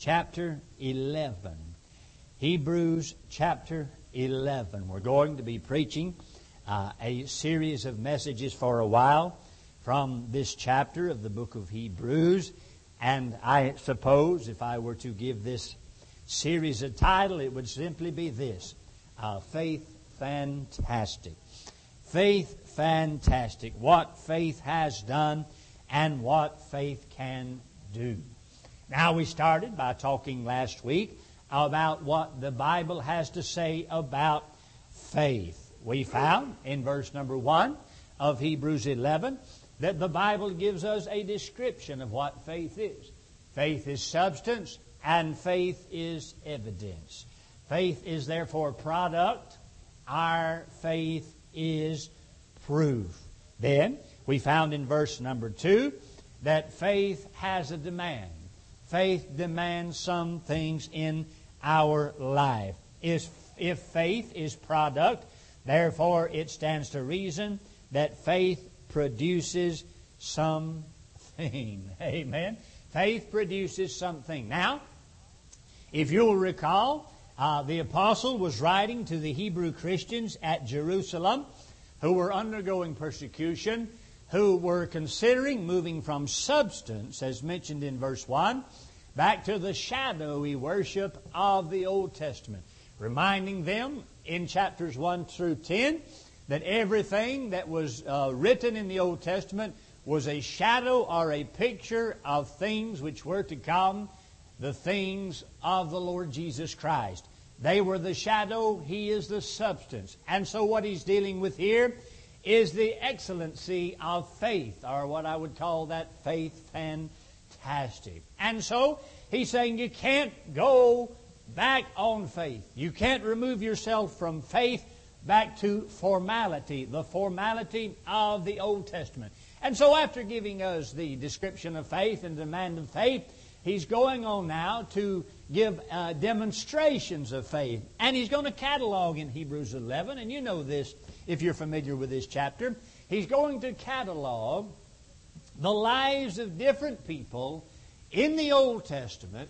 chapter 11. Hebrews chapter 11. We're going to be preaching a series of messages for a while from this chapter of the book of Hebrews. And I suppose if I were to give this series a title, it would simply be this: Faith Fantastic. Faith Fantastic. What faith has done and what faith can do. Now, we started by talking last week about what the Bible has to say about faith. We found in verse number 1 of Hebrews 11 that the Bible gives us a description of what faith is. Faith is substance and faith is evidence. Faith is therefore product. Our faith is proof. Then we found in verse number 2 that faith has a demand. Faith demands some things in our life. If faith is product, therefore it stands to reason that faith produces something. Amen. Faith produces something. Now, if you'll recall, the apostle was writing to the Hebrew Christians at Jerusalem who were undergoing persecution, who were considering moving from substance, as mentioned in verse 1, back to the shadowy worship of the Old Testament, reminding them in chapters 1 through 10 that everything that was written in the Old Testament was a shadow or a picture of things which were to come, the things of the Lord Jesus Christ. They were the shadow, He is the substance. And so what He's dealing with here is the excellency of faith, or what I would call that faith fantastic. And so He's saying you can't go back on faith. You can't remove yourself from faith back to formality, the formality of the Old Testament. And so after giving us the description of faith and demand of faith, He's going on now to give demonstrations of faith. And He's going to catalog in Hebrews 11, and you know this if you're familiar with this chapter. He's going to catalog the lives of different people in the Old Testament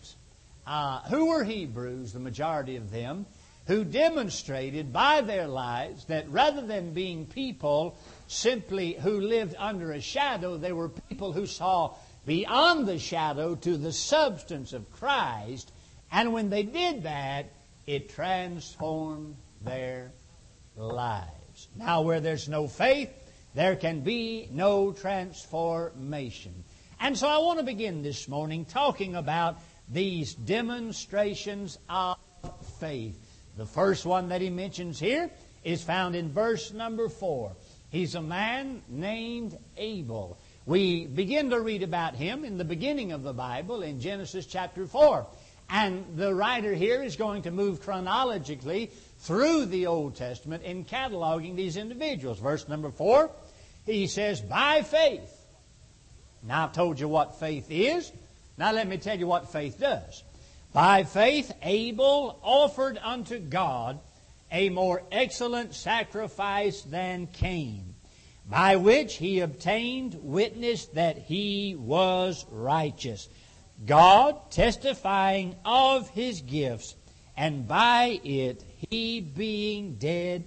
who were Hebrews, the majority of them, who demonstrated by their lives that rather than being people simply who lived under a shadow, they were people who saw beyond the shadow to the substance of Christ. And when they did that, it transformed their lives. Now, where there's no faith, there can be no transformation. And so I want to begin this morning talking about these demonstrations of faith. The first one that he mentions here is found in verse number 4. He's a man named Abel. We begin to read about him in the beginning of the Bible in Genesis chapter 4. And the writer here is going to move chronologically through the Old Testament in cataloging these individuals. Verse number 4, he says, by faith. Now, I've told you what faith is. Now, let me tell you what faith does. By faith, Abel offered unto God a more excellent sacrifice than Cain, by which he obtained witness that he was righteous, God testifying of his gifts, and by it he being dead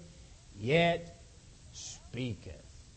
yet speaketh.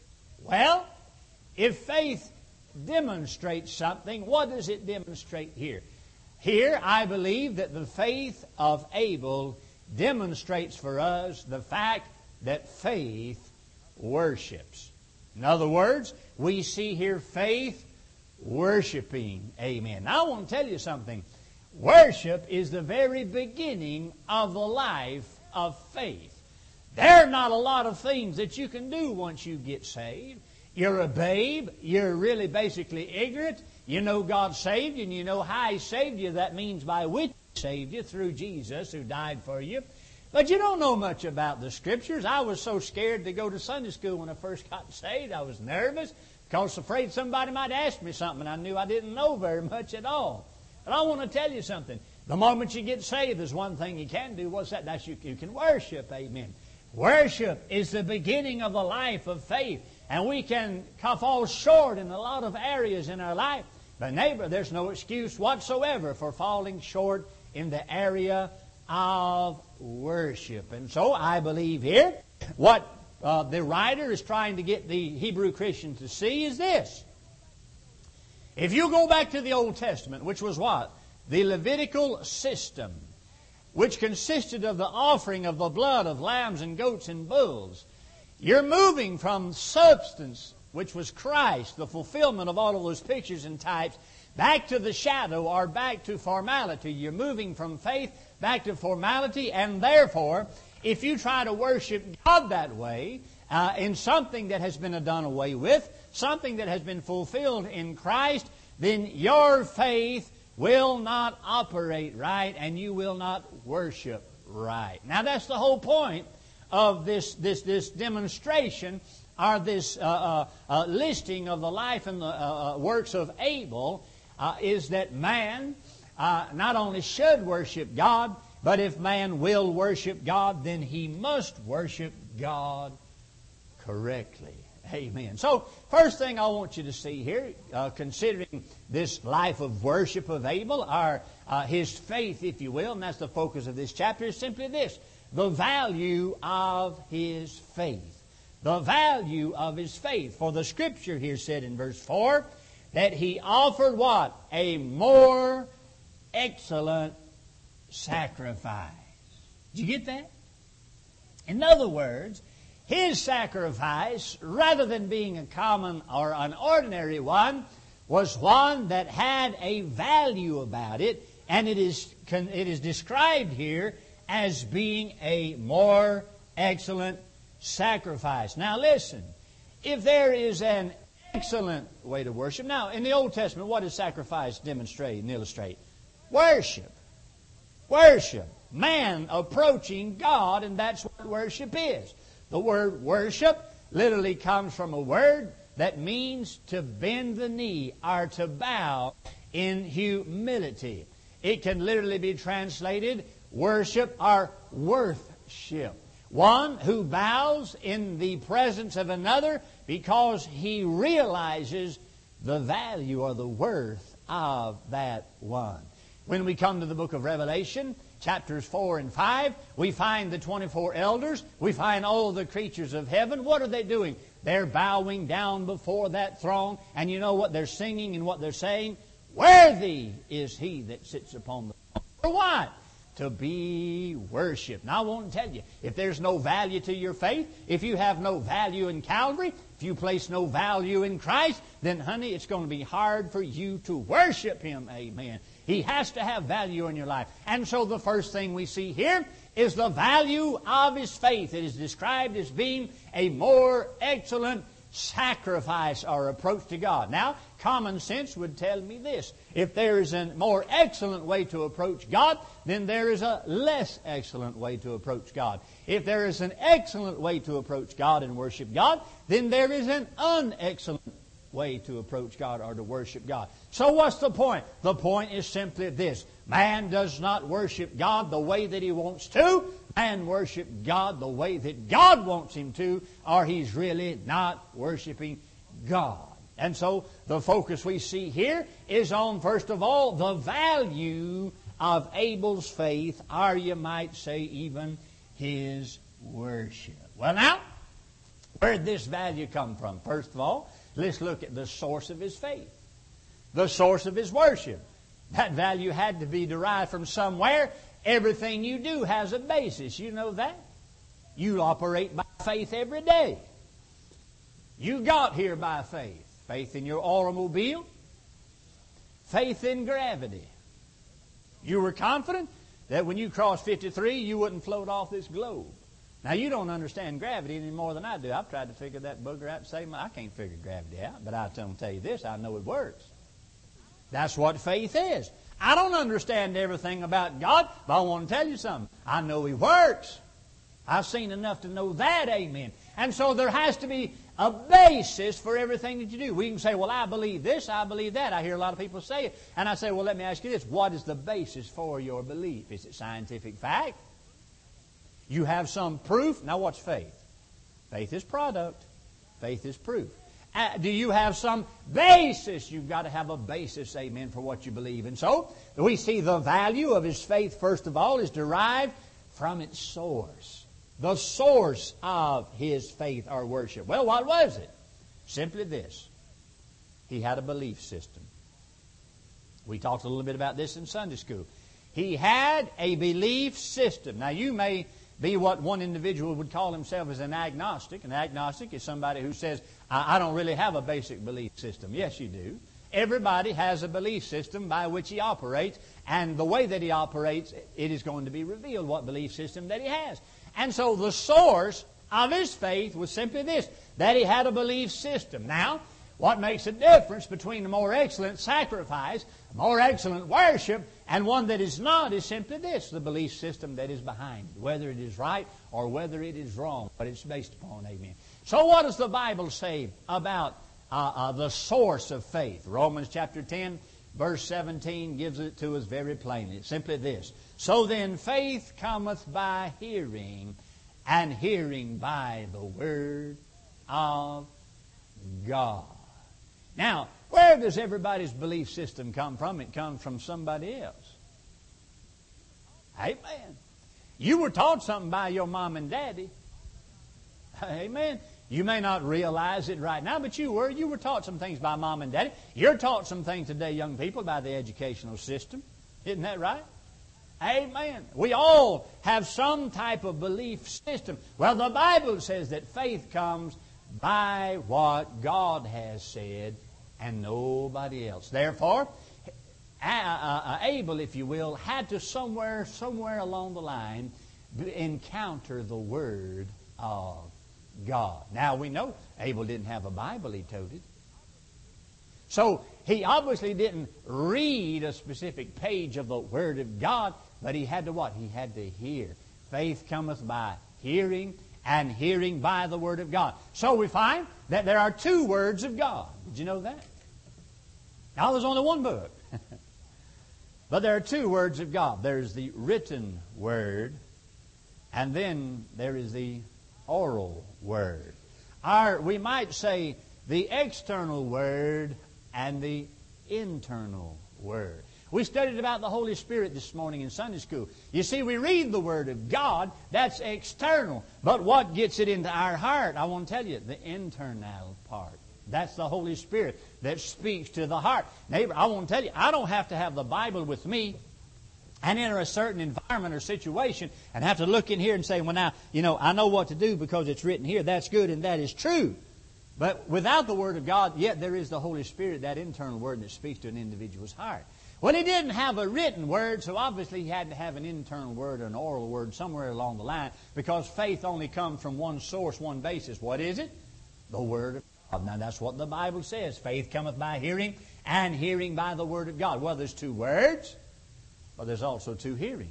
Well, if faith demonstrates something, what does it demonstrate here? Here, I believe that the faith of Abel demonstrates for us the fact that faith worships. In other words, we see here faith worshiping. Amen. Now, I want to tell you something. Worship is the very beginning of the life of faith. There are not a lot of things that you can do once you get saved. You're a babe. You're really basically ignorant. You know God saved you, and you know how He saved you. That means by which He saved you, through Jesus who died for you. But you don't know much about the Scriptures. I was so scared to go to Sunday school when I first got saved. I was nervous because I was afraid somebody might ask me something. I knew I didn't know very much at all. But I want to tell you something. The moment you get saved, there's one thing you can do. What's that? That's you can worship. Amen. Worship is the beginning of the life of faith. And we can fall short in a lot of areas in our life. But neighbor, there's no excuse whatsoever for falling short in the area of worship. And so I believe here what the writer is trying to get the Hebrew Christian to see is this. If you go back to the Old Testament, which was what? The Levitical system, which consisted of the offering of the blood of lambs and goats and bulls, you're moving from substance, which was Christ, the fulfillment of all of those pictures and types, back to the shadow or back to formality. You're moving from faith back to formality, and therefore, if you try to worship God that way, in something that has been done away with, something that has been fulfilled in Christ, then your faith will not operate right and you will not worship right. Now that's the whole point of this demonstration or this listing of the life and the works of Abel is that man not only should worship God, but if man will worship God, then he must worship God correctly. Amen. So, first thing I want you to see here, considering this life of worship of Abel, or his faith, if you will, and that's the focus of this chapter, is simply this: the value of his faith. The value of his faith. For the Scripture here said in verse 4 that he offered what? A more excellent sacrifice. Did you get that? In other words, his sacrifice, rather than being a common or an ordinary one, was one that had a value about it, and it is described here as being a more excellent sacrifice. Now listen, if there is an excellent way to worship. Now, in the Old Testament, what does sacrifice demonstrate and illustrate? Worship. Worship. Man approaching God, and that's what worship is. The word worship literally comes from a word that means to bend the knee or to bow in humility. It can literally be translated worship or worthship. One who bows in the presence of another because he realizes the value or the worth of that one. When we come to the book of Revelation, chapters 4 and 5, we find the 24 elders. We find all the creatures of heaven. What are they doing? They're bowing down before that throne. And you know what they're singing and what they're saying? Worthy is he that sits upon the throne. For what? To be worshipped. Now I want to tell you, if there's no value to your faith, if you have no value in Calvary, if you place no value in Christ, then honey, it's going to be hard for you to worship Him. Amen. He has to have value in your life. And so the first thing we see here is the value of his faith. It is described as being a more excellent sacrifice or approach to God. Now, common sense would tell me this: if there is a more excellent way to approach God, then there is a less excellent way to approach God. If there is an excellent way to approach God and worship God, then there is an unexcellent way to approach God or to worship God. So what's the point? The point is simply this: man does not worship God the way that he wants to. Man worship God the way that God wants him to, or he's really not worshiping God. And so the focus we see here is on, first of all, the value of Abel's faith, or you might say even his worship. Well now, where did this value come from? First of all, let's look at the source of his faith, the source of his worship. That value had to be derived from somewhere. Everything you do has a basis. You know that? You operate by faith every day. You got here by faith. Faith in your automobile. Faith in gravity. You were confident that when you crossed 53, you wouldn't float off this globe. Now, you don't understand gravity any more than I do. I've tried to figure that booger out and say, I can't figure gravity out. But I'll tell you this, I know it works. That's what faith is. I don't understand everything about God, but I want to tell you something. I know He works. I've seen enough to know that, amen. And so there has to be a basis for everything that you do. We can say, well, I believe this, I believe that. I hear a lot of people say it. And I say, well, let me ask you this. What is the basis for your belief? Is it scientific fact? You have some proof? Now, what's faith? Faith is product. Faith is proof. Do you have some basis? You've got to have a basis, amen, for what you believe. And so, we see the value of his faith, first of all, is derived from its source. The source of his faith or worship. Well, what was it? Simply this. He had a belief system. We talked a little bit about this in Sunday school. He had a belief system. Now, you may be what one individual would call himself as an agnostic. An agnostic is somebody who says, I don't really have a basic belief system. Yes, you do. Everybody has a belief system by which he operates, and the way that he operates, it is going to be revealed what belief system that he has. And so the source of his faith was simply this, that he had a belief system. Now, what makes a difference between a more excellent sacrifice, a more excellent worship, and one that is not is simply this, the belief system that is behind it, whether it is right or whether it is wrong, what it's based upon, amen. So what does the Bible say about the source of faith? Romans chapter 10, verse 17 gives it to us very plainly. It's simply this, so then faith cometh by hearing, and hearing by the Word of God. Now, where does everybody's belief system come from? It comes from somebody else. Amen. You were taught something by your mom and daddy. Amen. You may not realize it right now, but you were. You were taught some things by mom and daddy. You're taught some things today, young people, by the educational system. Isn't that right? Amen. We all have some type of belief system. Well, the Bible says that faith comes by what God has said and nobody else. Therefore, Abel, if you will, had to somewhere along the line encounter the Word of God. Now we know Abel didn't have a Bible, he toted. So he obviously didn't read a specific page of the Word of God, but he had to what? He had to hear. Faith cometh by hearing, and hearing by the Word of God. So we find that there are two words of God. Did you know that? Now there's only one book. But there are two words of God. There's the written Word, and then there is the oral Word. We might say the external Word and the internal Word. We studied about the Holy Spirit this morning in Sunday school. You see, we read the Word of God, that's external. But what gets it into our heart? I want to tell you, the internal part. That's the Holy Spirit that speaks to the heart. Neighbor, I want to tell you, I don't have to have the Bible with me and enter a certain environment or situation and have to look in here and say, well, now, I know what to do because it's written here. That's good and that is true. But without the Word of God, yet there is the Holy Spirit, that internal Word that speaks to an individual's heart. Well, he didn't have a written Word, so obviously he had to have an internal Word or an oral Word somewhere along the line, because faith only comes from one source, one basis. What is it? The Word of God. Now, that's what the Bible says. Faith cometh by hearing, and hearing by the Word of God. Well, there's two words, but there's also two hearings.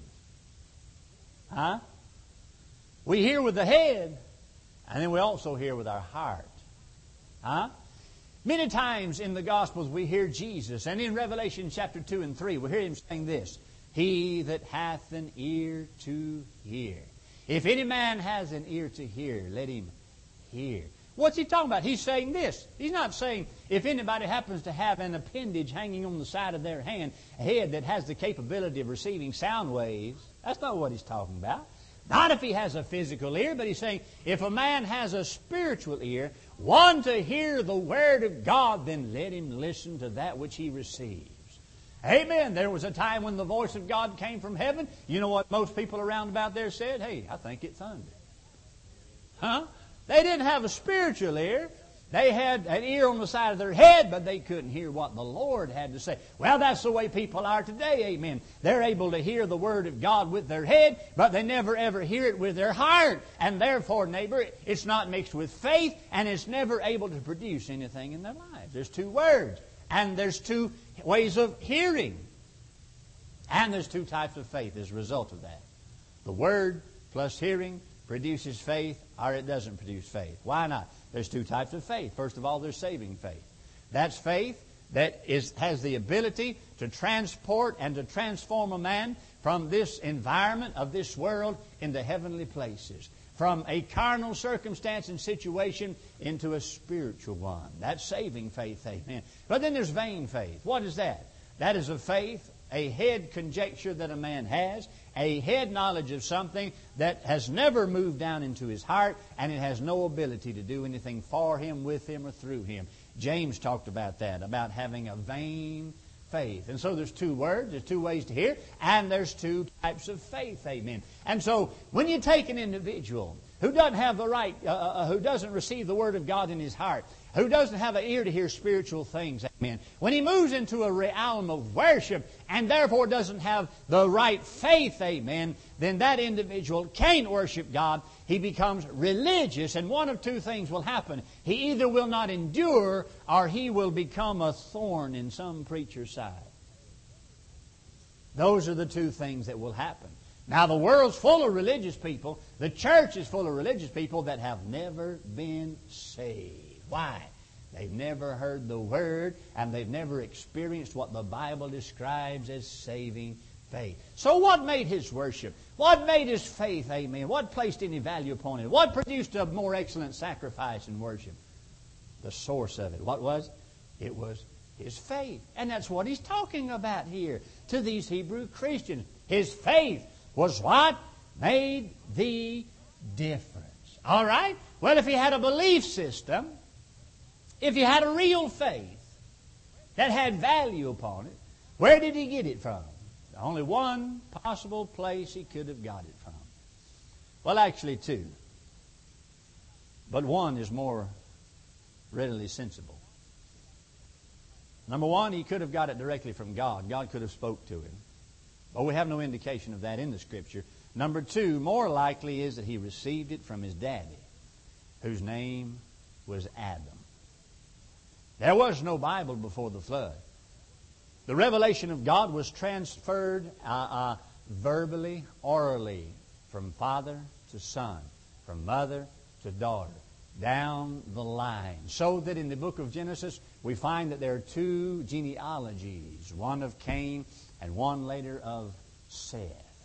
Huh? We hear with the head, and then we also hear with our heart. Huh? Many times in the Gospels we hear Jesus, and in Revelation chapter 2 and 3 we hear Him saying this, He that hath an ear to hear. If any man has an ear to hear, let him hear. What's He talking about? He's saying this. He's not saying if anybody happens to have an appendage hanging on the side of their hand, a head that has the capability of receiving sound waves. That's not what He's talking about. Not if he has a physical ear, but He's saying if a man has a spiritual ear, one to hear the Word of God, then let him listen to that which he receives. Amen. There was a time when the voice of God came from heaven. You know what most people around about there said? Hey, I think it thundered. Huh? They didn't have a spiritual ear. They had an ear on the side of their head, but they couldn't hear what the Lord had to say. Well, that's the way people are today, amen. They're able to hear the Word of God with their head, but they never ever hear it with their heart. And therefore, neighbor, it's not mixed with faith, and it's never able to produce anything in their lives. There's two words, and there's two ways of hearing. And there's two types of faith as a result of that. The Word plus hearing produces faith, or it doesn't produce faith. Why not? There's two types of faith. First of all, there's saving faith. That's faith that has the ability to transport and to transform a man from this environment of this world into heavenly places. from a carnal circumstance and situation into a spiritual one. That's saving faith, amen. But then there's vain faith. What is that? That is a faith, a head conjecture that a man has, a head knowledge of something that has never moved down into his heart, and it has no ability to do anything for him, with him, or through him. James talked about that, about having a vain faith. And so there's two words, there's two ways to hear, and there's two types of faith, amen. And so when you take an individual who doesn't have the right, who doesn't receive the Word of God in his heart, who doesn't have an ear to hear spiritual things, amen, when he moves into a realm of worship and therefore doesn't have the right faith, amen, then that individual can't worship God. He becomes religious, and one of two things will happen. He either will not endure, or he will become a thorn in some preacher's side. Those are the two things that will happen. Now, the world's full of religious people. The church is full of religious people that have never been saved. Why? They've never heard the Word, and they've never experienced what the Bible describes as saving faith. So what made his worship? What made his faith, amen? What placed any value upon it? What produced a more excellent sacrifice in worship? The source of it. What was? It was his faith. And that's what he's talking about here to these Hebrew Christians. His faith was what made the difference. All right? Well, if he had a belief system, if he had a real faith that had value upon it, where did he get it from? Only one possible place he could have got it from. Well, actually two. But one is more readily sensible. Number one, he could have got it directly from God. God could have spoke to him. But we have no indication of that in the Scripture. Number two, more likely is that he received it from his daddy, whose name was Adam. There was no Bible before the flood. The revelation of God was transferred verbally, orally, from father to son, from mother to daughter, down the line. So that in the book of Genesis, we find that there are two genealogies, one of Cain and one later of Seth.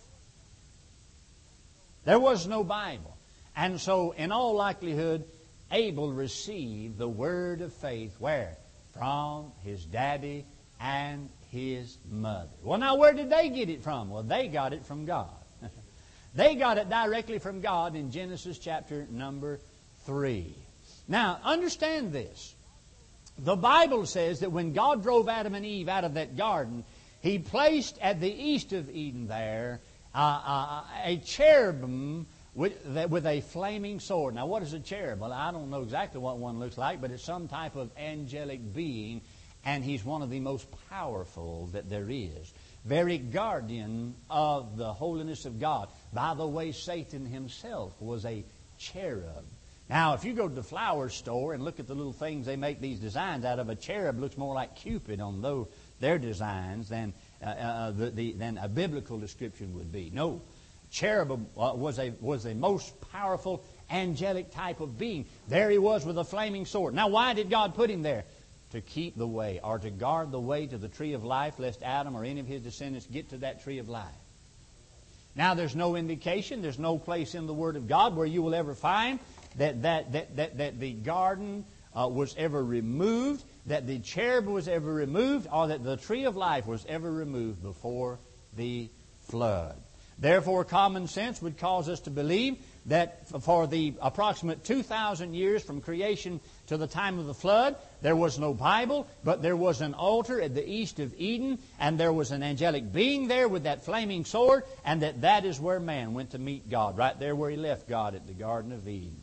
There was no Bible. And so, in all likelihood, Abel received the word of faith, where? From his daddy and his mother. Well, now, where did they get it from? Well, they got it from God. They got it directly from God in Genesis chapter number 3. Now, understand this. The Bible says that when God drove Adam and Eve out of that garden, He placed at the east of Eden there a cherubim with a flaming sword. Now, what is a cherub? Well, I don't know exactly what one looks like, but it's some type of angelic being, and he's one of the most powerful that there is. Very guardian of the holiness of God. By the way, Satan himself was a cherub. Now, if you go to the flower store and look at the little things they make these designs out of, a cherub looks more like Cupid on their designs than a biblical description would be. No, cherub was a most powerful angelic type of being. There he was with a flaming sword. Now, why did God put him there? To keep the way, or to guard the way to the tree of life, lest Adam or any of his descendants get to that tree of life. Now, there's no indication, there's no place in the Word of God where you will ever find that the garden was ever removed, that the cherub was ever removed, or that the tree of life was ever removed before the flood. Therefore, common sense would cause us to believe that for the approximate 2,000 years from creation to the time of the flood, there was no Bible, but there was an altar at the east of Eden, and there was an angelic being there with that flaming sword, and that is where man went to meet God, right there where he left God at the Garden of Eden.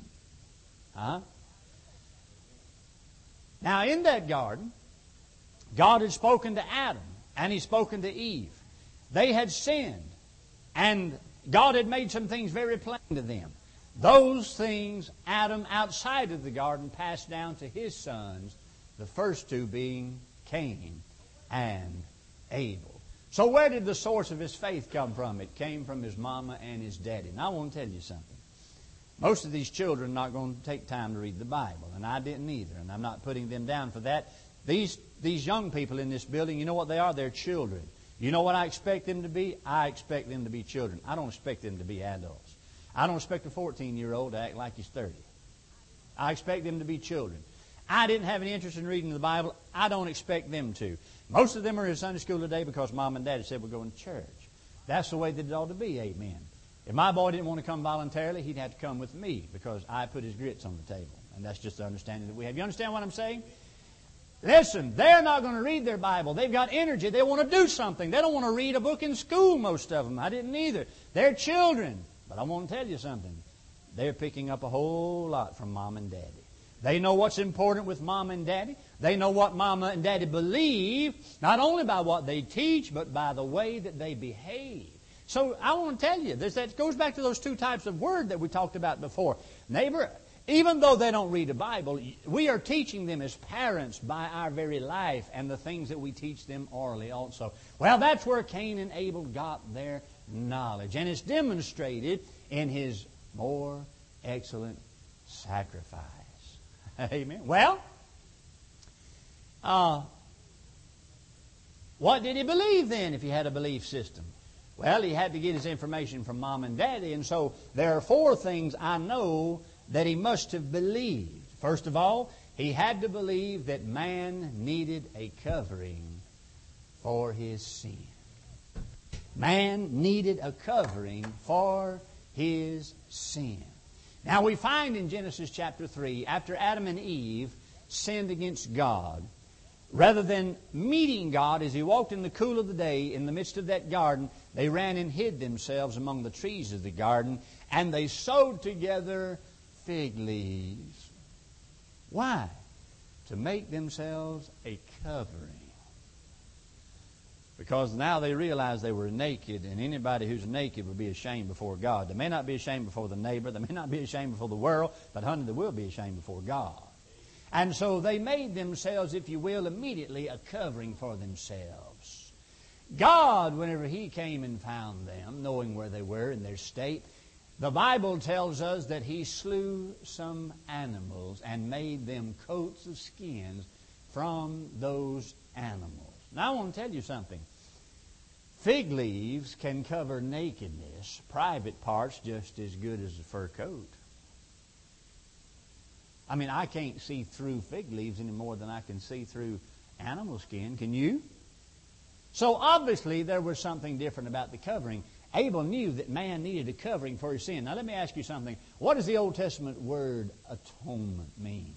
Now, in that garden, God had spoken to Adam, and He'd spoken to Eve. They had sinned, and God had made some things very plain to them. Those things Adam, outside of the garden, passed down to his sons, the first two being Cain and Abel. So where did the source of his faith come from? It came from his mama and his daddy. Now, I want to tell you something. Most of these children are not going to take time to read the Bible, and I didn't either, and I'm not putting them down for that. These young people in this building, you know what they are? They're children. You know what I expect them to be? I expect them to be children. I don't expect them to be adults. I don't expect a 14-year-old to act like he's 30. I expect them to be children. I didn't have any interest in reading the Bible. I don't expect them to. Most of them are in Sunday school today because Mom and Daddy said we're going to church. That's the way that it ought to be, amen. If my boy didn't want to come voluntarily, he'd have to come with me because I put his grits on the table. And that's just the understanding that we have. You understand what I'm saying? Listen, they're not going to read their Bible. They've got energy. They want to do something. They don't want to read a book in school, most of them. I didn't either. They're children. But I want to tell you something. They're picking up a whole lot from Mom and Daddy. They know what's important with Mom and Daddy. They know what Mama and Daddy believe, not only by what they teach, but by the way that they behave. So I want to tell you, that goes back to those two types of word that we talked about before. Neighbor, even though they don't read the Bible, we are teaching them as parents by our very life and the things that we teach them orally also. Well, that's where Cain and Abel got their knowledge. And it's demonstrated in his more excellent sacrifice. Amen. Well, what did he believe then if he had a belief system? Well, he had to get his information from Mom and Daddy, and so there are 4 things I know that he must have believed. First of all, he had to believe that man needed a covering for his sin. Man needed a covering for his sin. Now we find in Genesis chapter 3, after Adam and Eve sinned against God, rather than meeting God as He walked in the cool of the day in the midst of that garden, they ran and hid themselves among the trees of the garden, and they sewed together fig leaves. Why? To make themselves a covering. Because now they realized they were naked, and anybody who's naked would be ashamed before God. They may not be ashamed before the neighbor, they may not be ashamed before the world, but honey, they will be ashamed before God. And so they made themselves, if you will, immediately a covering for themselves. God, whenever He came and found them, knowing where they were in their state, the Bible tells us that He slew some animals and made them coats of skins from those animals. Now I want to tell you something. Fig leaves can cover nakedness, private parts, just as good as a fur coat. I mean, I can't see through fig leaves any more than I can see through animal skin. Can you? So obviously there was something different about the covering. Abel knew that man needed a covering for his sin. Now let me ask you something. What does the Old Testament word atonement mean?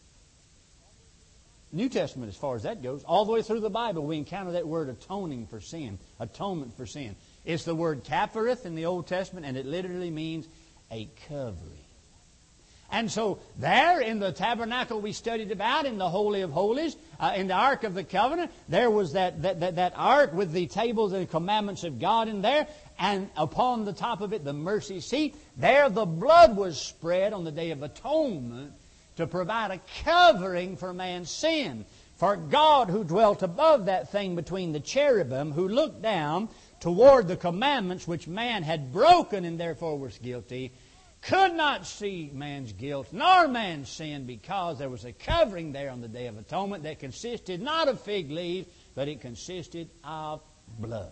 New Testament, as far as that goes, all the way through the Bible, we encounter that word atoning for sin, atonement for sin. It's the word kaphareth in the Old Testament, and it literally means a covering. And so there in the tabernacle we studied about, in the Holy of Holies, in the Ark of the Covenant, there was that ark with the tables and the commandments of God in there, and upon the top of it the mercy seat. There the blood was spread on the Day of Atonement to provide a covering for man's sin. For God, who dwelt above that thing between the cherubim, who looked down toward the commandments which man had broken and therefore was guilty, could not see man's guilt nor man's sin, because there was a covering there on the Day of Atonement that consisted not of fig leaves, but it consisted of blood.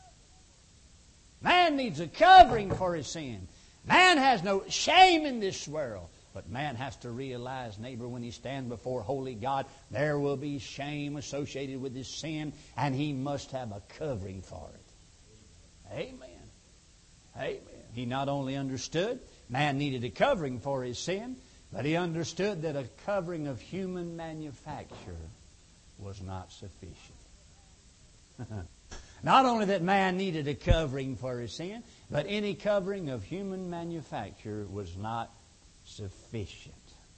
Man needs a covering for his sin. Man has no shame in this world. But man has to realize, neighbor, when he stands before holy God, there will be shame associated with his sin, and he must have a covering for it. Amen. Amen. He not only understood man needed a covering for his sin, but he understood that a covering of human manufacture was not sufficient. Not only that man needed a covering for his sin, but any covering of human manufacture was not sufficient.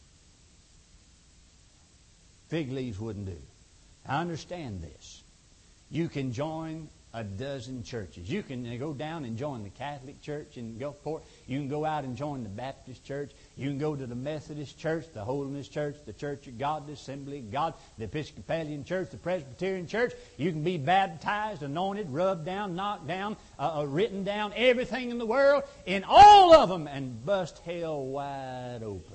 Fig leaves wouldn't do. I understand this. You can join a dozen churches. You can go down and join the Catholic Church in Gulfport. You can go out and join the Baptist Church. You can go to the Methodist Church, the Holiness Church, the Church of God, the Assembly of God, the Episcopalian Church, the Presbyterian Church. You can be baptized, anointed, rubbed down, knocked down, written down, everything in the world, in all of them, and bust hell wide open.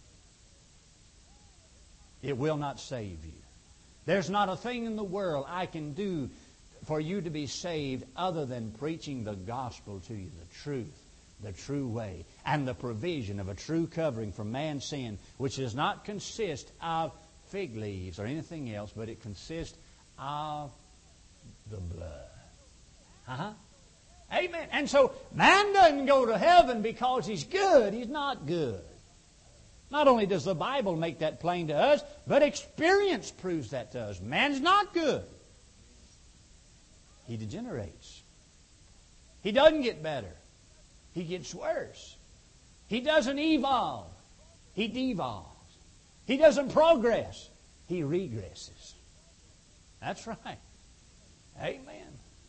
It will not save you. There's not a thing in the world I can do for you to be saved other than preaching the gospel to you, the truth. the true way and the provision of a true covering from man's sin, which does not consist of fig leaves or anything else, but it consists of the blood. Amen. And so man doesn't go to heaven because he's good. He's not good. Not only does the Bible make that plain to us, but experience proves that to us. Man's not good. He degenerates. He doesn't get better. He gets worse. He doesn't evolve. He devolves. He doesn't progress. He regresses. That's right. Amen.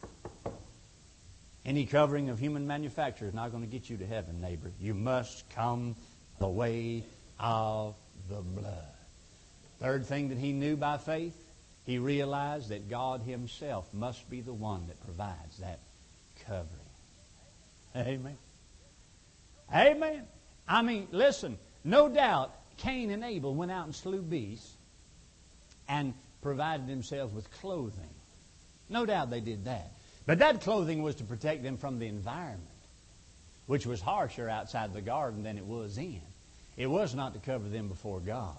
Any covering of human manufacture is not going to get you to heaven, neighbor. You must come the way of the blood. Third thing that he knew by faith, he realized that God himself must be the one that provides that covering. Amen. Amen. I mean, listen, no doubt Cain and Abel went out and slew beasts and provided themselves with clothing. No doubt they did that. But that clothing was to protect them from the environment, which was harsher outside the garden than it was in. It was not to cover them before God.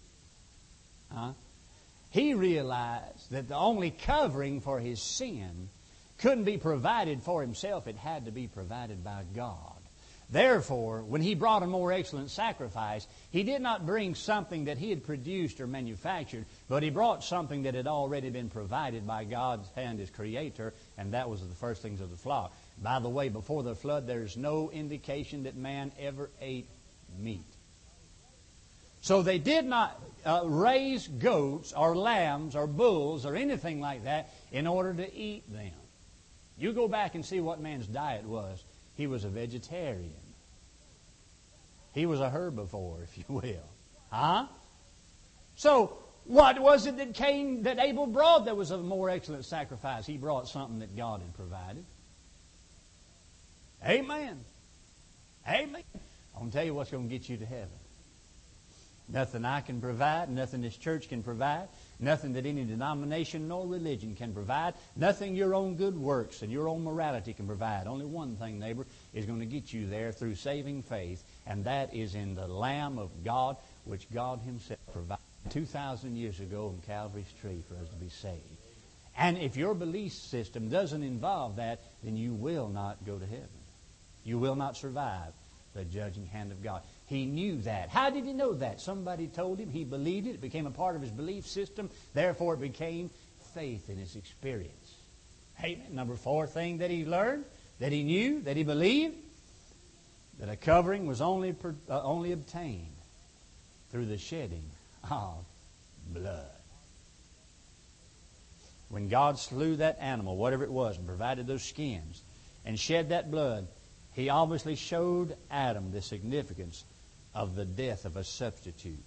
He realized that the only covering for his sin couldn't be provided for himself. It had to be provided by God. Therefore, when he brought a more excellent sacrifice, he did not bring something that he had produced or manufactured, but he brought something that had already been provided by God's hand as Creator, and that was the first things of the flock. By the way, before the flood, there's no indication that man ever ate meat. So they did not raise goats or lambs or bulls or anything like that in order to eat them. You go back and see what man's diet was. He was a vegetarian. He was a herbivore, if you will. So what was it that Abel brought that was a more excellent sacrifice? He brought something that God had provided. Amen. Amen. I'm going to tell you what's going to get you to heaven. Nothing I can provide, nothing this church can provide, nothing that any denomination nor religion can provide, nothing your own good works and your own morality can provide. Only one thing, neighbor, is going to get you there through saving faith, and that is in the Lamb of God, which God himself provided 2,000 years ago on Calvary's tree for us to be saved. And if your belief system doesn't involve that, then you will not go to heaven. You will not survive the judging hand of God. He knew that. How did he know that? Somebody told him. He believed it. It became a part of his belief system. Therefore, it became faith in his experience. Amen. Number 4 thing that he learned, that he knew, that he believed, that a covering was only obtained through the shedding of blood. When God slew that animal, whatever it was, and provided those skins, and shed that blood, he obviously showed Adam the significance of the death of a substitute.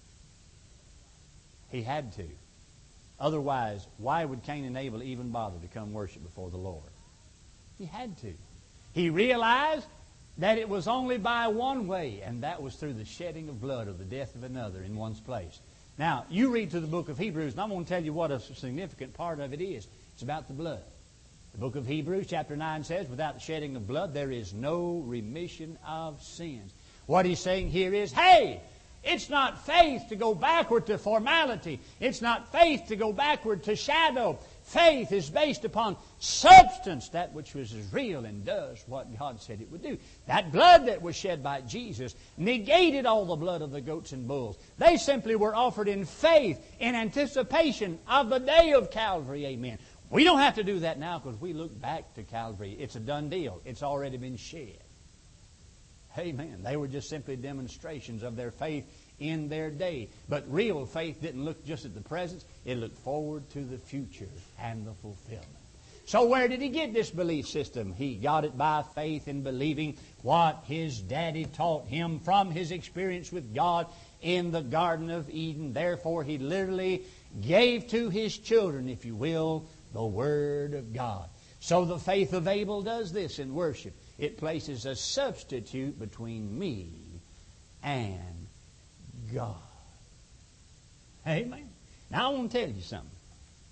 He had to. Otherwise, why would Cain and Abel even bother to come worship before the Lord? He had to. He realized that it was only by one way, and that was through the shedding of blood or the death of another in one's place. Now, you read through the book of Hebrews, and I'm going to tell you what a significant part of it is. It's about the blood. The book of Hebrews, chapter 9 says, without the shedding of blood, there is no remission of sins. What he's saying here is, hey, it's not faith to go backward to formality. It's not faith to go backward to shadow. Faith is based upon substance, that which was real and does what God said it would do. That blood that was shed by Jesus negated all the blood of the goats and bulls. They simply were offered in faith, in anticipation of the day of Calvary. Amen. We don't have to do that now because we look back to Calvary. It's a done deal. It's already been shed. Amen. They were just simply demonstrations of their faith in their day. But real faith didn't look just at the present. It looked forward to the future and the fulfillment. So where did he get this belief system? He got it by faith in believing what his daddy taught him from his experience with God in the Garden of Eden. Therefore, he literally gave to his children, if you will, the Word of God. So the faith of Abel does this in worship. It places a substitute between me and God. Amen. Now I want to tell you something.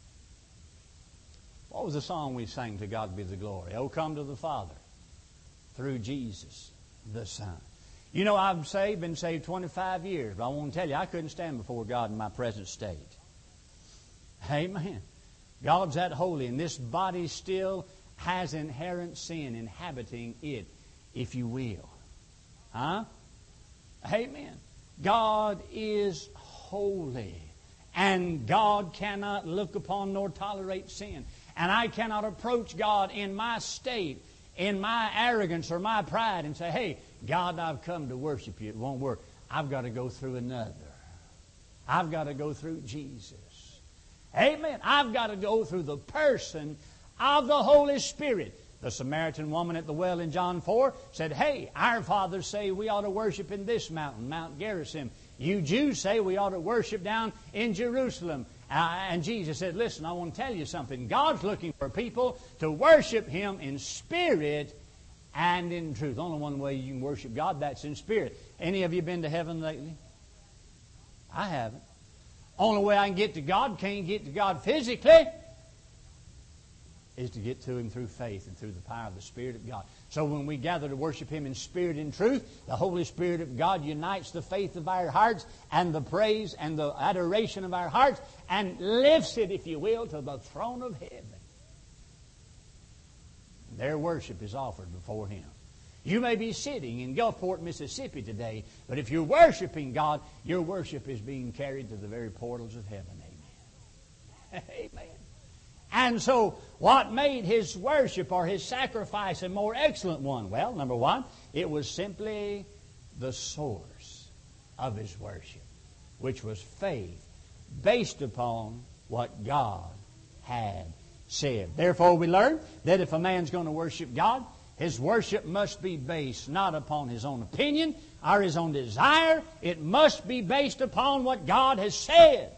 What was the song we sang, To God Be the Glory? Oh, come to the Father. through Jesus, the Son. You know, I've been saved 25 years, but I want to tell you, I couldn't stand before God in my present state. Amen. God's that holy, and this body still has inherent sin inhabiting it, if you will. Huh? Amen. God is holy, and God cannot look upon nor tolerate sin. And I cannot approach God in my state, in my arrogance or my pride, and say, hey, God, I've come to worship you. It won't work. I've got to go through another. I've got to go through Jesus. Amen. I've got to go through the person of the Holy Spirit. The Samaritan woman at the well in John 4 said, hey, our fathers say we ought to worship in this mountain, Mount Gerizim. You Jews say we ought to worship down in Jerusalem. And Jesus said, listen, I want to tell you something. God's looking for people to worship Him in spirit and in truth. The only one way you can worship God, that's in spirit. Any of you been to heaven lately? I haven't. Only way I can get to God, can't get to God physically, is to get to Him through faith and through the power of the Spirit of God. So when we gather to worship Him in spirit and truth, the Holy Spirit of God unites the faith of our hearts and the praise and the adoration of our hearts and lifts it, if you will, to the throne of heaven. Their worship is offered before Him. You may be sitting in Gulfport, Mississippi today, but if you're worshiping God, your worship is being carried to the very portals of heaven. Amen. Amen. And so, what made His worship or His sacrifice a more excellent one? Well, number one, it was simply the source of His worship, which was faith based upon what God had said. Therefore, we learn that if a man's going to worship God, his worship must be based not upon his own opinion or his own desire. It must be based upon what God has said.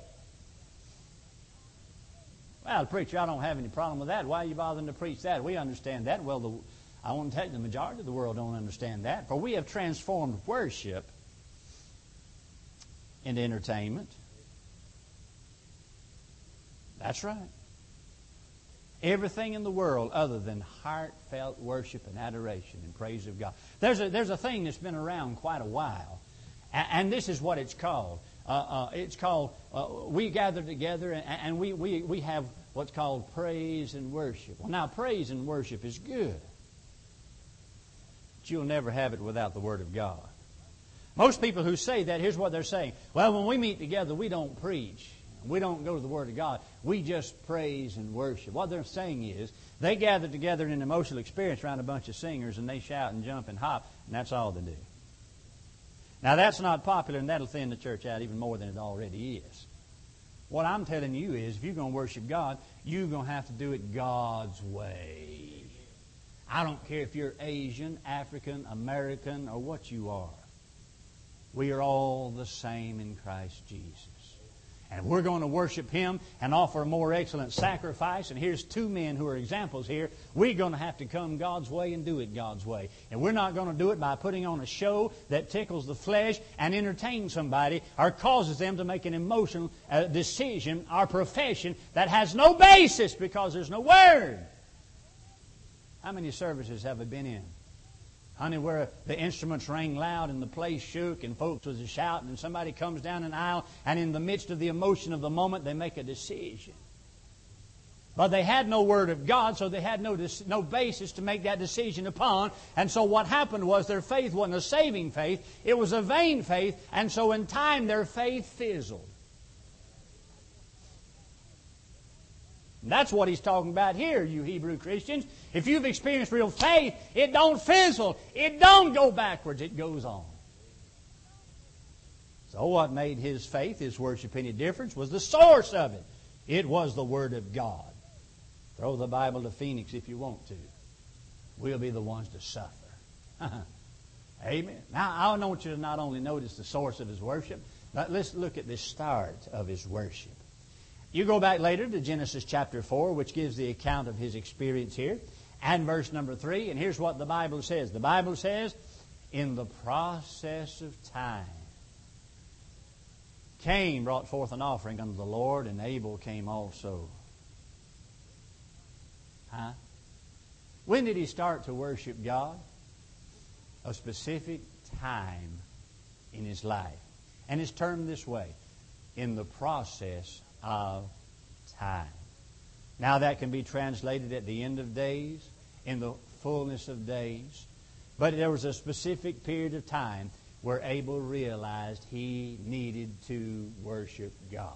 Well, preacher, I don't have any problem with that. Why are you bothering to preach that? We understand that. Well, I want to tell you, the majority of the world don't understand that. For we have transformed worship into entertainment. That's right. Everything in the world other than heartfelt worship and adoration and praise of God. There's a thing that's been around quite a while, and this is what it's called. It's called, we gather together and we have what's called praise and worship. Well, now, praise and worship is good, but you'll never have it without the Word of God. Most people who say that, here's what they're saying. Well, when we meet together, we don't preach. We don't go to the Word of God. We just praise and worship. What they're saying is they gather together in an emotional experience around a bunch of singers and they shout and jump and hop, and that's all they do. Now, that's not popular, and that'll thin the church out even more than it already is. What I'm telling you is if you're going to worship God, you're going to have to do it God's way. I don't care if you're Asian, African, American, or what you are. We are all the same in Christ Jesus. And we're going to worship Him and offer a more excellent sacrifice. And here's two men who are examples here. We're going to have to come God's way and do it God's way. And we're not going to do it by putting on a show that tickles the flesh and entertains somebody or causes them to make an emotional decision or profession that has no basis because there's no Word. How many services have we been in? Honey, where the instruments rang loud and the place shook and folks was shouting and somebody comes down an aisle and in the midst of the emotion of the moment they make a decision. But they had no Word of God, so they had no basis to make that decision upon. And so what happened was their faith wasn't a saving faith. It was a vain faith. And so in time their faith fizzled. And that's what he's talking about here, you Hebrew Christians. If you've experienced real faith, it don't fizzle. It don't go backwards. It goes on. So what made his faith, his worship, any difference was the source of it. It was the Word of God. Throw the Bible to Phoenix if you want to. We'll be the ones to suffer. Amen. Now, I want you to not only notice the source of his worship, but let's look at the start of his worship. You go back later to Genesis chapter 4, which gives the account of his experience here, and verse number 3. And here's what the Bible says. The Bible says, in the process of time, Cain brought forth an offering unto the Lord, and Abel came also. When did he start to worship God? a specific time in his life. And it's termed this way, in the process of time. Now that can be translated at the end of days, in the fullness of days. But there was a specific period of time where Abel realized he needed to worship God.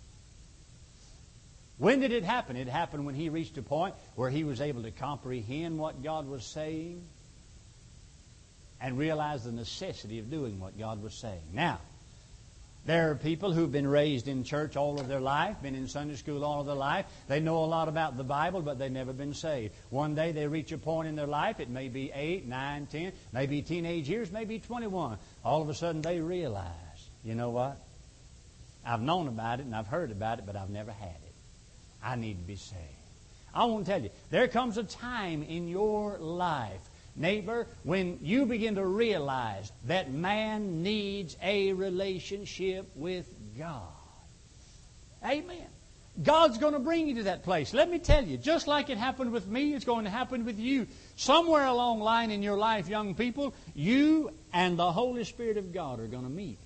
When did it happen? It happened when he reached a point where he was able to comprehend what God was saying and realize the necessity of doing what God was saying. Now, there are people who've been raised in church all of their life, been in Sunday school all of their life. They know a lot about the Bible, but they've never been saved. One day they reach a point in their life, it may be 8, 9, 10, maybe teenage years, maybe 21. All of a sudden they realize, you know what? I've known about it and I've heard about it, but I've never had it. I need to be saved. I want to tell you, there comes a time in your life, neighbor, when you begin to realize that man needs a relationship with God. Amen. God's going to bring you to that place. Let me tell you, just like it happened with me, it's going to happen with you. Somewhere along the line in your life, young people, you and the Holy Spirit of God are going to meet.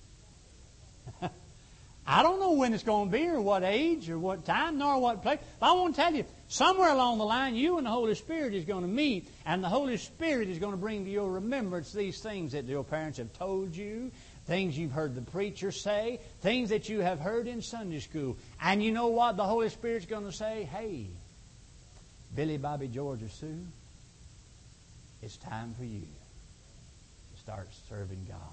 I don't know when it's going to be or what age or what time nor what place. But I want to tell you, somewhere along the line, you and the Holy Spirit is going to meet, and the Holy Spirit is going to bring to your remembrance these things that your parents have told you, things you've heard the preacher say, things that you have heard in Sunday school. And you know what? The Holy Spirit's going to say, hey, Billy, Bobby, George, or Sue, it's time for you to start serving God.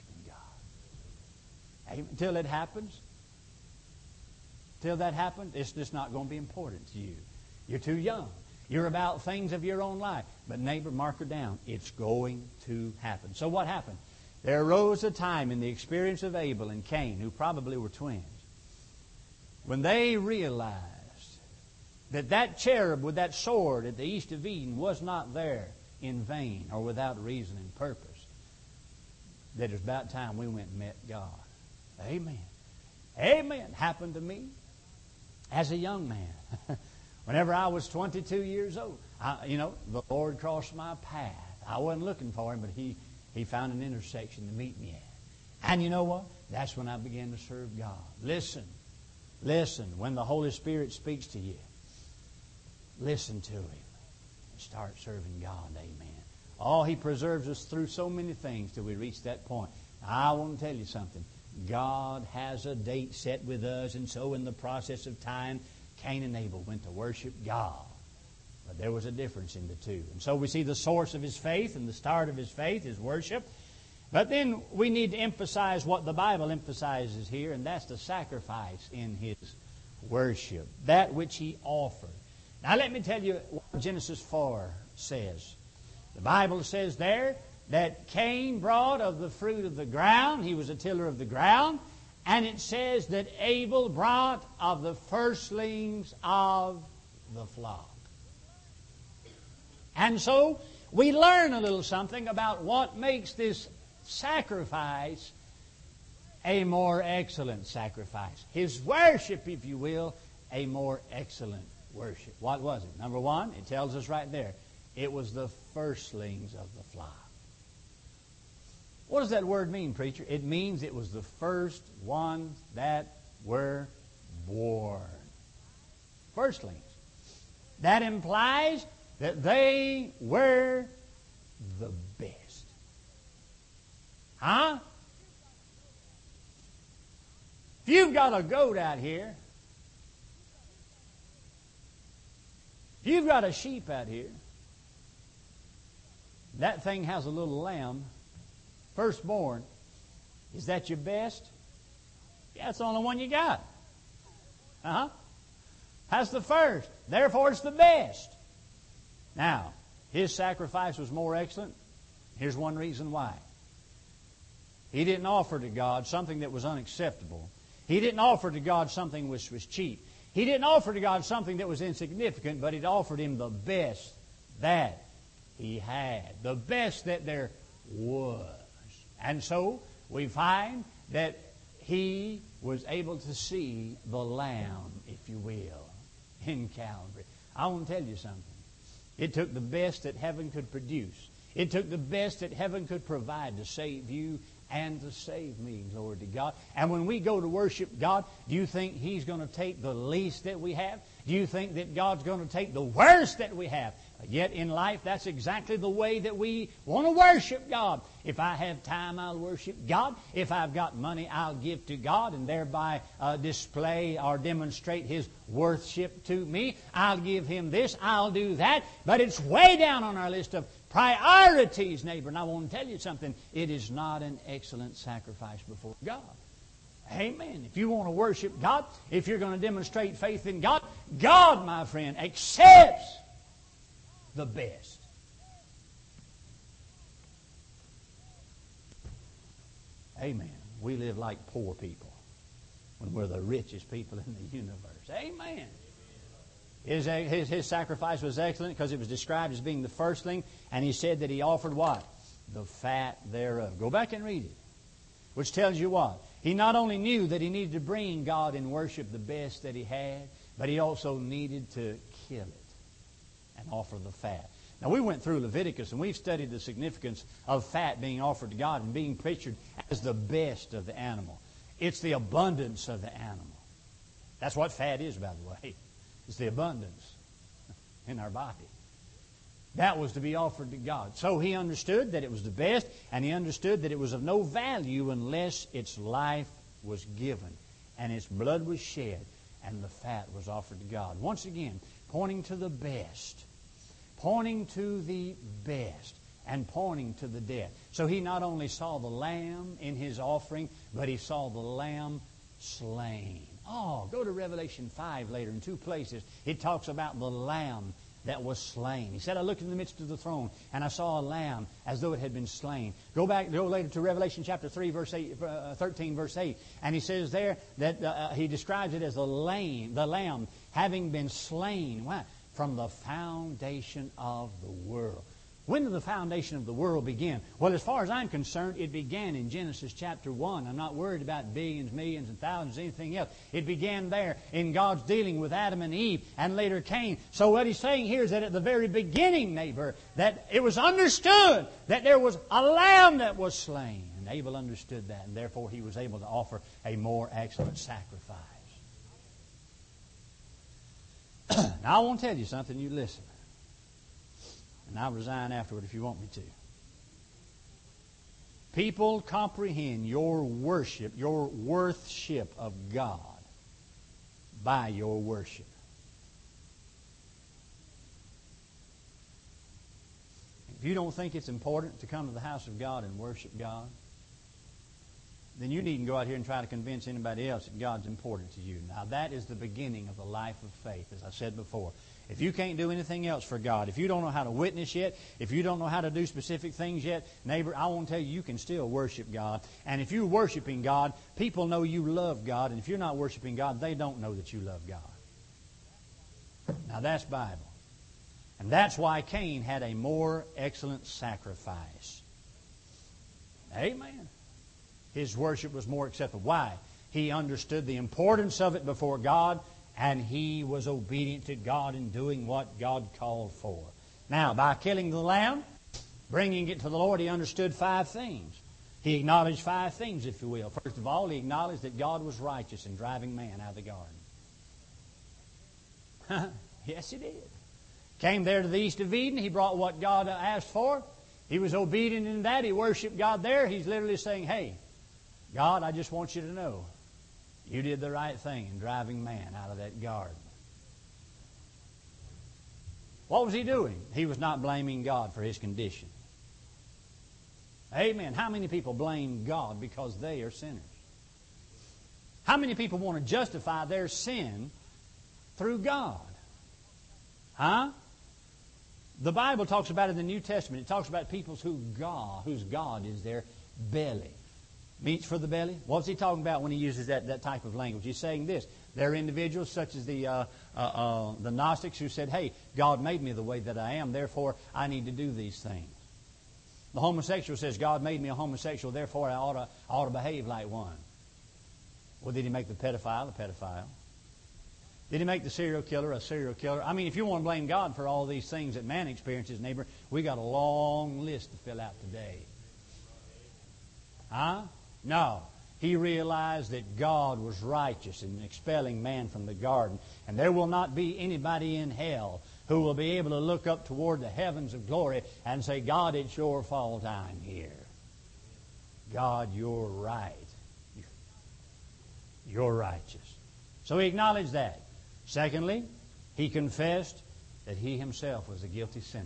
Until it happens, till that happens, it's just not going to be important to you. You're too young. You're about things of your own life. But neighbor, mark her down. It's going to happen. So what happened? There arose a time in the experience of Abel and Cain, who probably were twins, when they realized that that cherub with that sword at the east of Eden was not there in vain or without reason and purpose. That it's about time we went and met God. Amen. Amen. Happened to me as a young man. Whenever I was 22 years old, the Lord crossed my path. I wasn't looking for Him, but He found an intersection to meet me at. And you know what? That's when I began to serve God. Listen. When the Holy Spirit speaks to you, listen to Him and start serving God. Amen. Oh, He preserves us through so many things till we reach that point. I want to tell you something. God has a date set with us, and so in the process of time, Cain and Abel went to worship God. But there was a difference in the two. And so we see the source of his faith and the start of his faith is worship. But then we need to emphasize what the Bible emphasizes here, and that's the sacrifice in his worship, that which he offered. Now let me tell you what Genesis 4 says. The Bible says there that Cain brought of the fruit of the ground. He was a tiller of the ground. And it says that Abel brought of the firstlings of the flock. And so we learn a little something about what makes this sacrifice a more excellent sacrifice. His worship, if you will, a more excellent worship. What was it? Number one, it tells us right there. It was the firstlings of the flock. What does that word mean, preacher? It means it was the first ones that were born. Firstlings. That implies that they were the best. Huh? If you've got a goat out here, if you've got a sheep out here, that thing has a little lamb, firstborn. Is that your best? Yeah, it's the only one you got. That's the first. Therefore, it's the best. Now, his sacrifice was more excellent. Here's one reason why. He didn't offer to God something that was unacceptable. He didn't offer to God something which was cheap. He didn't offer to God something that was insignificant, but He offered Him the best that He had. The best that there was. And so, we find that He was able to see the Lamb, if you will, in Calvary. I want to tell you something. It took the best that heaven could produce. It took the best that heaven could provide to save you and to save me, glory to God. And when we go to worship God, do you think He's going to take the least that we have? Do you think that God's going to take the worst that we have? Yet in life, that's exactly the way that we want to worship God. If I have time, I'll worship God. If I've got money, I'll give to God and thereby display or demonstrate His worship to me. I'll give Him this, I'll do that. But it's way down on our list of priorities, neighbor. And I want to tell you something. It is not an excellent sacrifice before God. Amen. If you want to worship God, if you're going to demonstrate faith in God, God, my friend, accepts the best. Amen. We live like poor people when we're the richest people in the universe. Amen. His sacrifice was excellent because it was described as being the firstling, and he said that he offered what? The fat thereof. Go back and read it. Which tells you what? He not only knew that he needed to bring God in worship the best that he had, but he also needed to kill it and offer the fat. Now, we went through Leviticus, and we've studied the significance of fat being offered to God and being pictured as the best of the animal. It's the abundance of the animal. That's what fat is, by the way. It's the abundance in our body. That was to be offered to God. So he understood that it was the best, and he understood that it was of no value unless its life was given and its blood was shed and the fat was offered to God. Once again, pointing to the best, pointing to the best, and pointing to the death. So he not only saw the lamb in his offering, but he saw the lamb slain. Oh, go to Revelation 5 later in 2 places. It talks about the lamb that was slain. He said, I looked in the midst of the throne, and I saw a lamb as though it had been slain. Go later to Revelation chapter 3, verse 8, 13, verse 8. And he says there that he describes it as the lamb having been slain. Why? From the foundation of the world. When did the foundation of the world begin? Well, as far as I'm concerned, it began in Genesis chapter 1. I'm not worried about billions, millions, and thousands, anything else. It began there in God's dealing with Adam and Eve and later Cain. So what he's saying here is that at the very beginning, neighbor, that it was understood that there was a lamb that was slain. And Abel understood that, and therefore he was able to offer a more excellent sacrifice. Now, I want to tell you something. You listen. And I'll resign afterward if you want me to. People comprehend your worship, your worship of God by your worship. If you don't think it's important to come to the house of God and worship God, then you needn't go out here and try to convince anybody else that God's important to you. Now, that is the beginning of the life of faith, as I said before. If you can't do anything else for God, if you don't know how to witness yet, if you don't know how to do specific things yet, neighbor, I want to tell you, you can still worship God. And if you're worshiping God, people know you love God. And if you're not worshiping God, they don't know that you love God. Now, that's Bible. And that's why Cain had a more excellent sacrifice. Amen. His worship was more acceptable. Why? He understood the importance of it before God, and he was obedient to God in doing what God called for. Now, by killing the lamb, bringing it to the Lord, he understood 5 things. He acknowledged 5 things, if you will. First of all, he acknowledged that God was righteous in driving man out of the garden. Yes, he did. Came there to the east of Eden. He brought what God asked for. He was obedient in that. He worshiped God there. He's literally saying, hey, God, I just want you to know you did the right thing in driving man out of that garden. What was he doing? He was not blaming God for his condition. Amen. How many people blame God because they are sinners? How many people want to justify their sin through God? Huh? The Bible talks about it in the New Testament. It talks about people whose God is their belly. Meats for the belly? What's he talking about when he uses that type of language? He's saying this. There are individuals such as the Gnostics who said, hey, God made me the way that I am, therefore I need to do these things. The homosexual says, God made me a homosexual, therefore I ought to behave like one. Well, did he make the pedophile a pedophile? Did He make the serial killer a serial killer? I mean, if you want to blame God for all these things that man experiences, neighbor, we got a long list to fill out today. Huh? No. He realized that God was righteous in expelling man from the garden. And there will not be anybody in hell who will be able to look up toward the heavens of glory and say, God, it's your fault I'm here. God, you're right. You're righteous. So he acknowledged that. Secondly, he confessed that he himself was a guilty sinner.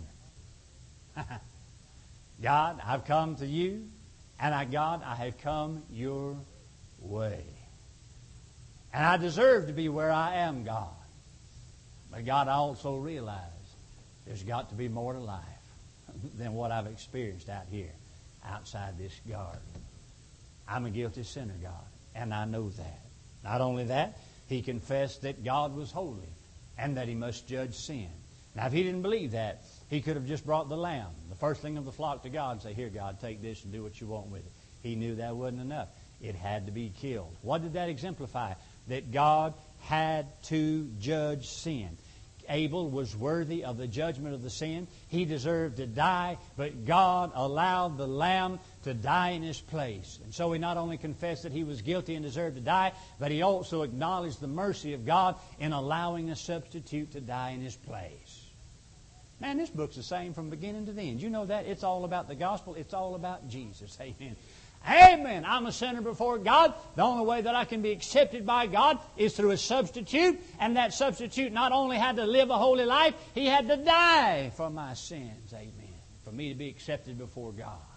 God, I've come to you, and God, I have come your way. And I deserve to be where I am, God. But God, I also realize there's got to be more to life than what I've experienced out here, outside this garden. I'm a guilty sinner, God, and I know that. Not only that, he confessed that God was holy and that He must judge sin. Now, if he didn't believe that, he could have just brought the lamb, the firstling of the flock, to God and say, here, God, take this and do what you want with it. He knew that wasn't enough. It had to be killed. What did that exemplify? That God had to judge sin. Abel was worthy of the judgment of the sin. He deserved to die, but God allowed the lamb to die in his place. And so he not only confessed that he was guilty and deserved to die, but he also acknowledged the mercy of God in allowing a substitute to die in his place. Man, this book's the same from beginning to the end. You know that? It's all about the gospel. It's all about Jesus. Amen. Amen. I'm a sinner before God. The only way that I can be accepted by God is through a substitute. And that substitute not only had to live a holy life, He had to die for my sins. Amen. For me to be accepted before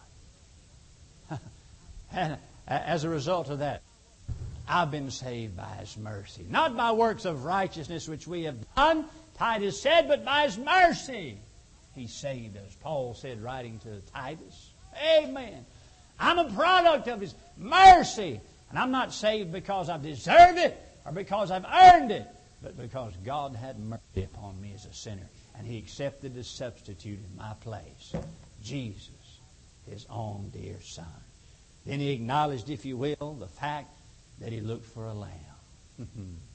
God. And as a result of that, I've been saved by His mercy. Not by works of righteousness which we have done, Titus said, but by His mercy He saved us. Paul said, writing to Titus. Amen. I'm a product of His mercy. And I'm not saved because I deserve it or because I've earned it, but because God had mercy upon me as a sinner. And He accepted a substitute in my place. Jesus, His own dear Son. Then He acknowledged, if you will, the fact that He looked for a lamb.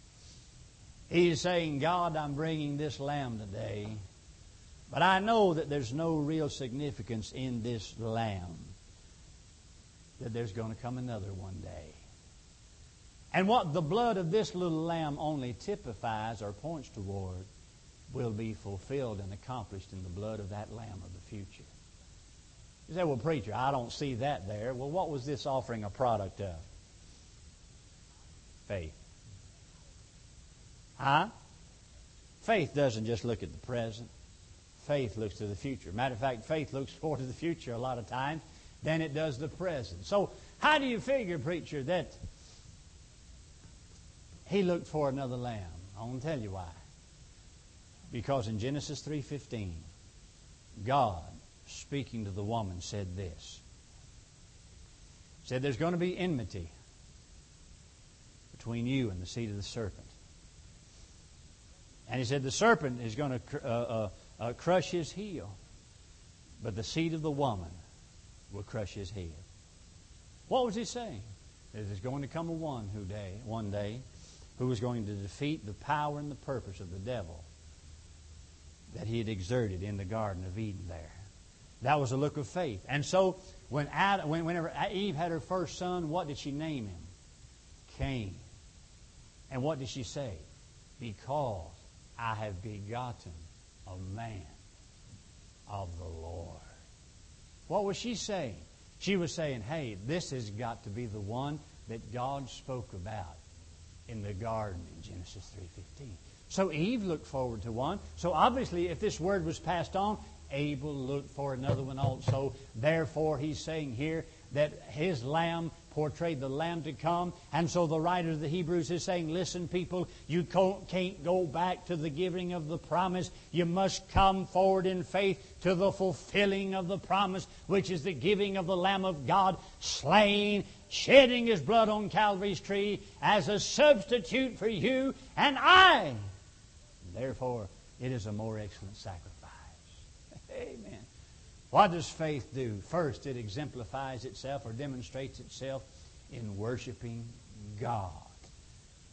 He is saying, God, I'm bringing this lamb today, but I know that there's no real significance in this lamb. That there's going to come another one day. And what the blood of this little lamb only typifies or points toward will be fulfilled and accomplished in the blood of that lamb of the future. You say, well, preacher, I don't see that there. Well, what was this offering a product of? Faith. Huh? Faith doesn't just look at the present. Faith looks to the future. Matter of fact, faith looks forward to the future a lot of times than it does the present. So how do you figure, preacher, that He looked for another lamb? I want to tell you why. Because in Genesis 3:15, God, speaking to the woman, said this. He said, there's going to be enmity between you and the seed of the serpent. And He said the serpent is going to crush his heel, but the seed of the woman will crush his head. What was He saying? That there's going to come one day who was going to defeat the power and the purpose of the devil that he had exerted in the Garden of Eden there. That was a look of faith. And so whenever Eve had her first son, what did she name him? Cain. And what did she say? Because I have begotten a man of the Lord. What was she saying? She was saying, hey, this has got to be the one that God spoke about in the garden in Genesis 3:15. So Eve looked forward to one. So obviously, if this word was passed on, Abel looked for another one also. Therefore, he's saying here that his lamb portrayed the lamb to come. And so the writer of the Hebrews is saying, listen, people, you can't go back to the giving of the promise. You must come forward in faith to the fulfilling of the promise, which is the giving of the Lamb of God, slain, shedding His blood on Calvary's tree as a substitute for you and I. Therefore, it is a more excellent sacrifice. Amen. What does faith do? First, it exemplifies itself or demonstrates itself in worshiping God.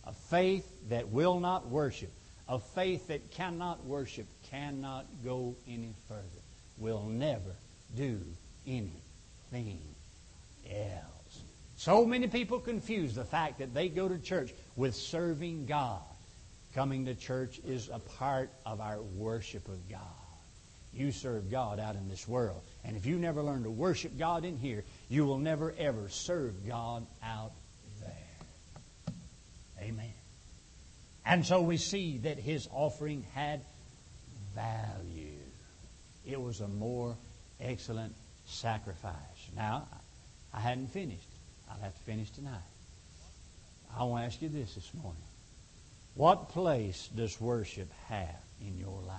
A faith that will not worship, a faith that cannot worship, cannot go any further, will never do anything else. So many people confuse the fact that they go to church with serving God. Coming to church is a part of our worship of God. You serve God out in this world. And if you never learn to worship God in here, you will never ever serve God out there. Amen. And so we see that his offering had value. It was a more excellent sacrifice. Now, I hadn't finished. I'll have to finish tonight. I want to ask you this morning. What place does worship have in your life?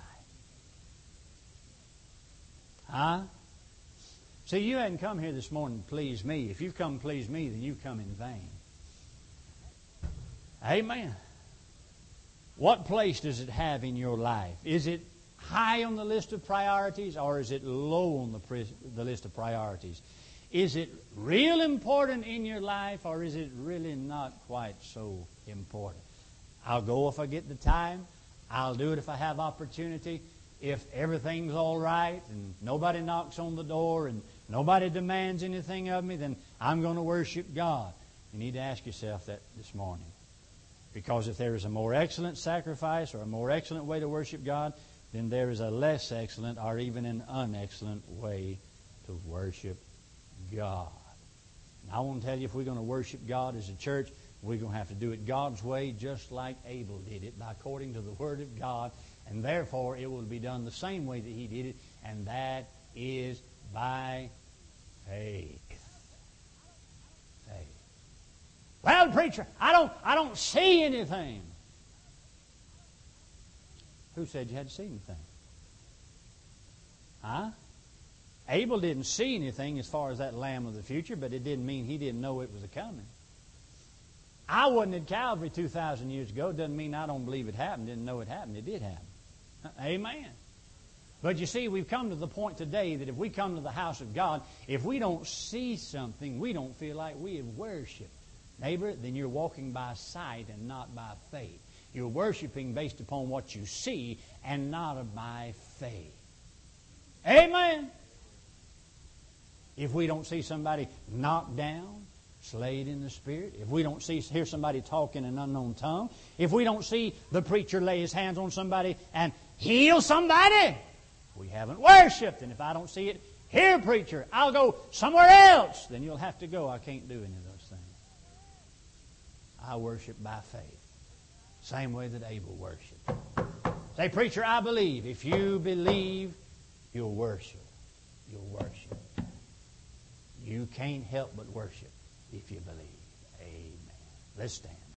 Huh? See, you hadn't come here this morning to please me. If you've come to please me, then you've come in vain. Amen. What place does it have in your life? Is it high on the list of priorities, or is it low on the list of priorities? Is it real important in your life, or is it really not quite so important? I'll go if I get the time. I'll do it if I have opportunity. If everything's all right and nobody knocks on the door and nobody demands anything of me, then I'm going to worship God. You need to ask yourself that this morning. Because if there is a more excellent sacrifice or a more excellent way to worship God, then there is a less excellent or even an unexcellent way to worship God. And I want to tell you, if we're going to worship God as a church, we're going to have to do it God's way, just like Abel did it, according to the Word of God. And therefore, it will be done the same way that he did it, and that is by faith. Faith. Well, preacher, I don't see anything. Who said you had to see anything? Huh? Abel didn't see anything as far as that lamb of the future, but it didn't mean he didn't know it was coming. I wasn't at Calvary 2,000 years ago. It doesn't mean I don't believe it happened. Didn't know it happened. It did happen. Amen. But you see, we've come to the point today that if we come to the house of God, if we don't see something, we don't feel like we have worshiped. Neighbor, then you're walking by sight and not by faith. You're worshiping based upon what you see and not by faith. Amen. If we don't see somebody knocked down, slayed in the Spirit, if we don't hear somebody talk in an unknown tongue, if we don't see the preacher lay his hands on somebody and heal somebody, we haven't worshipped. And if I don't see it here, preacher, I'll go somewhere else. Then you'll have to go. I can't do any of those things. I worship by faith. Same way that Abel worshiped. Say, preacher, I believe. If you believe, you'll worship. You'll worship. You can't help but worship if you believe. Amen. Let's stand.